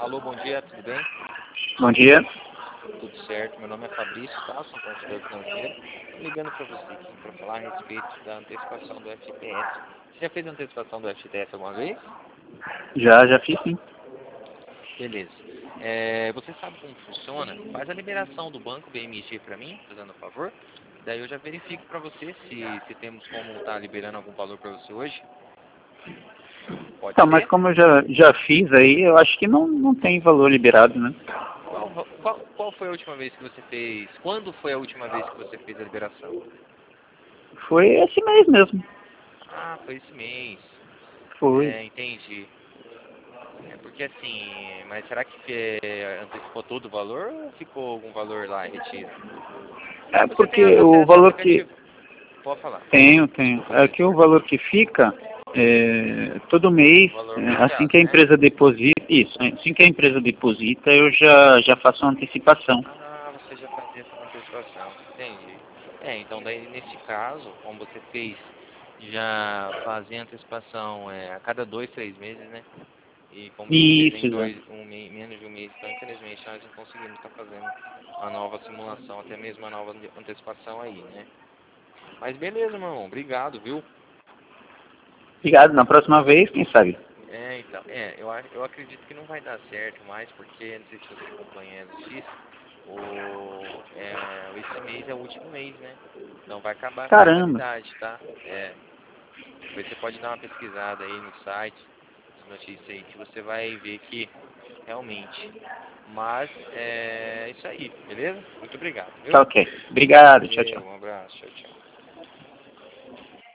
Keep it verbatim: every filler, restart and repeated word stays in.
Alô, bom dia, tudo bem? Bom dia. Tudo certo, meu nome é Fabrício, tá? Sou consultor financeiro. Tô ligando para você aqui para falar a respeito da antecipação do F G T S. Você já fez a antecipação do F G T S alguma vez? Já, já fiz sim. Beleza. É, você sabe como funciona? Faz a liberação do banco B M G para mim, fazendo um favor. Daí eu já verifico para você se, se temos como estar tá liberando algum valor para você hoje. Pode Então, mas ser? como eu já, já fiz aí, eu acho que não, não tem valor liberado, né? Qual, qual, qual foi a última vez que você fez? Quando foi a última vez que você fez a liberação? Foi esse mês mesmo. Ah, foi esse mês. Foi. É, entendi. É porque assim, mas será que é, antecipou todo o valor ou ficou algum valor lá retido? É Você tem porque o acesso ao valor que... aplicativo? Pode falar. Tenho, tenho. Desculpa te É que o interromper. valor que fica, é, todo mês, O valor é, assim fixado, que a né? empresa deposita, isso, assim que a empresa deposita, eu já, já faço uma antecipação. Ah, você já fazia essa antecipação. Entendi. É, então daí nesse caso, como você fez, já fazia antecipação é, a cada dois, três meses, né? E como você fez Isso, em exato. dois, um, me- menos de um mês, então infelizmente nós não conseguimos estar fazendo a nova simulação, até mesmo a nova antecipação aí, né? Mas beleza, meu irmão, obrigado, viu? Obrigado. Na próxima vez, quem sabe? É, então, é, eu, acho- eu acredito que não vai dar certo mais, porque, não sei se você acompanha a justiça, o, é, esse mês é o último mês, né? Então vai acabar essa Caramba. modalidade, tá? É, depois você pode dar uma pesquisada aí no site, de notícia aí, que você vai ver que realmente. Mas é isso aí, beleza? Muito obrigado, Tá viu? ok. Obrigado. Tchau, tchau. Valeu, um abraço, tchau, tchau.